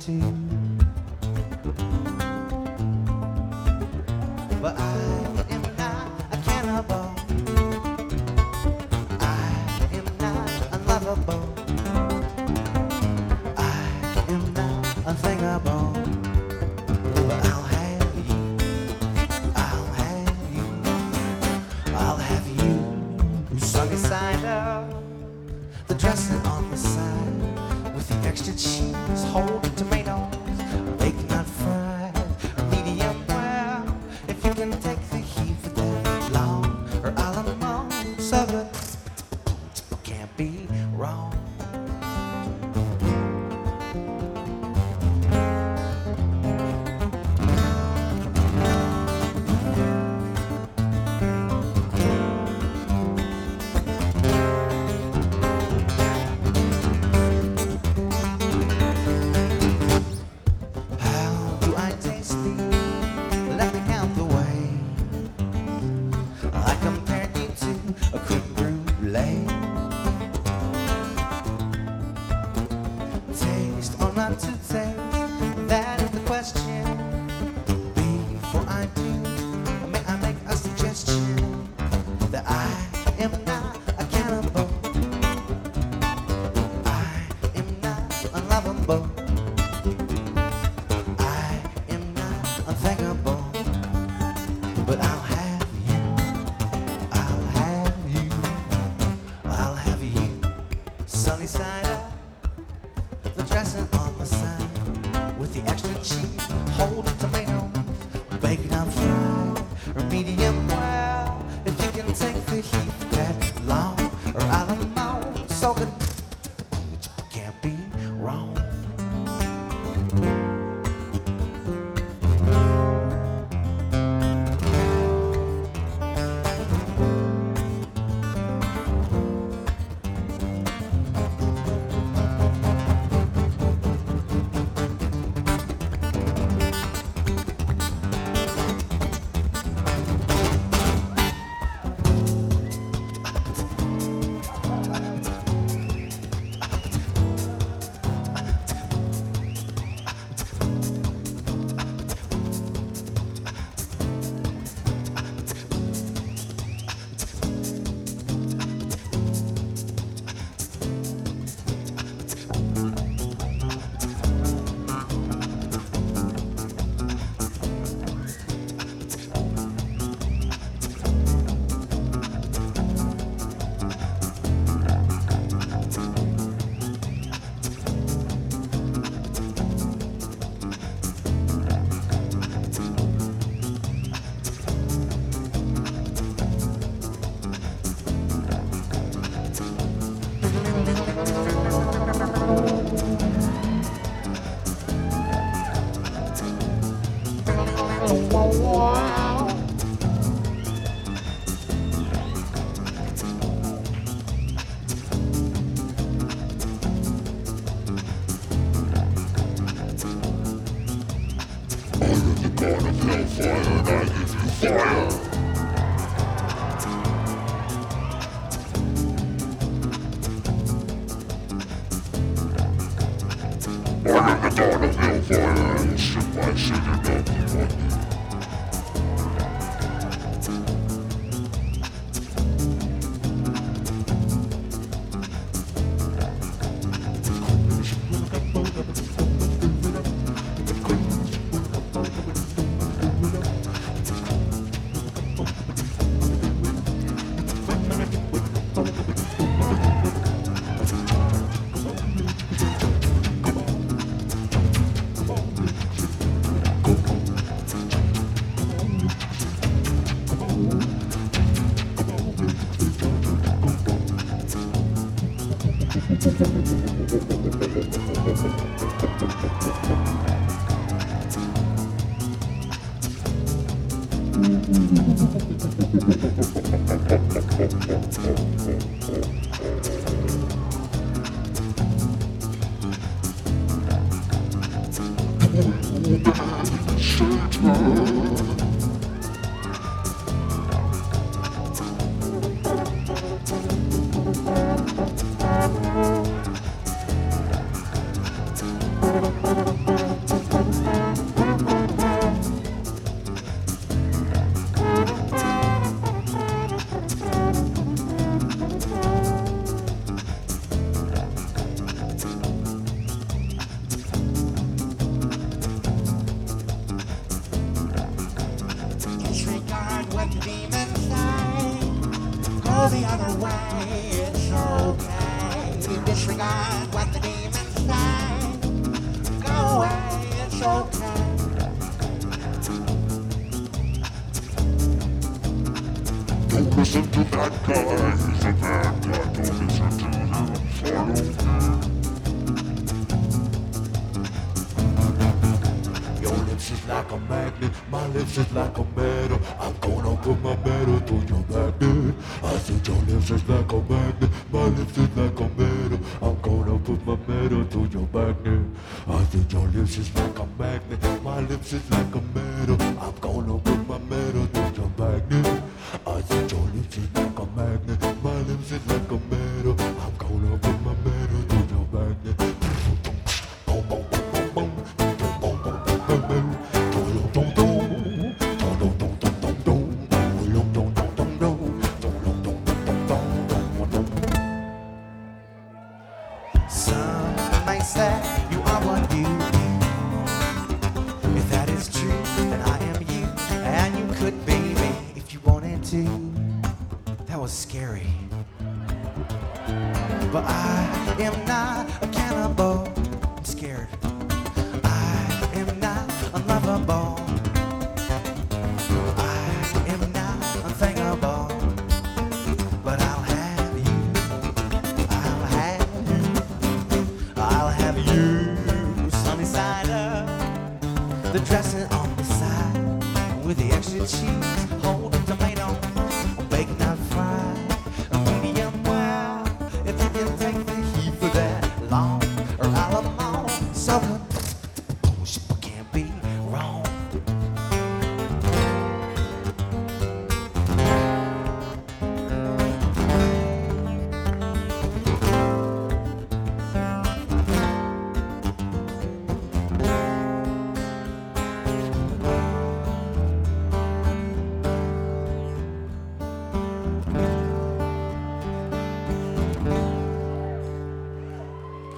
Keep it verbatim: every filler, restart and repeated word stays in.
to. But I am not a cannibal. I am not unlovable. I am not unthinkable. But I'll have you. I'll have you. I'll have you. Sunny side up. The dressing on the side with the extra cheese, holding tomatoes, bacon not fried, or medium well. If you can take the heat for that long or a la mode, so good, can't be wrong. Taste or not to taste, that is the question. Before I do, may I make a suggestion that I am not a cannibal. I am not unlovable. I am not unthinkable. But I'll have you. I'll have you. I'll have you. Sunny side up. The dressing on the side with the extra cheese, holding tomatoes, bacon on fried or medium well. If you can take the heat that long or I don't know, so good, can't be wrong. Thank you. the other way. It's okay to disregard what the demons say. Go away, it's okay. Don't listen to that guy, he's a bad guy. Don't listen to him, follow me. Your lips is like a magnet, my lips is like a metal. I'm gonna put my metal through your magnet. I said your lips is like a magnet, my lips is like a metal. I'm gonna put my metal through your magnet. I said your lips is like a magnet, my lips is like a metal. I'm gonna put my metal through your magnet. I said your lips is like a magnet, my lips is like a metal. I'm gonna put my metal through your magnet. Boom, boom, boom, boom, boom, boom. Some might say you are what you eat. If that is true, then I am you, and you could be me if you wanted to. That was scary, but I am not a cannibal. I'm scared. I am not unlovable. I am not unthinkable. But I'll have you. I'll have you. I'll have you. Sunny side up. The dressing on the side with the extra cheese.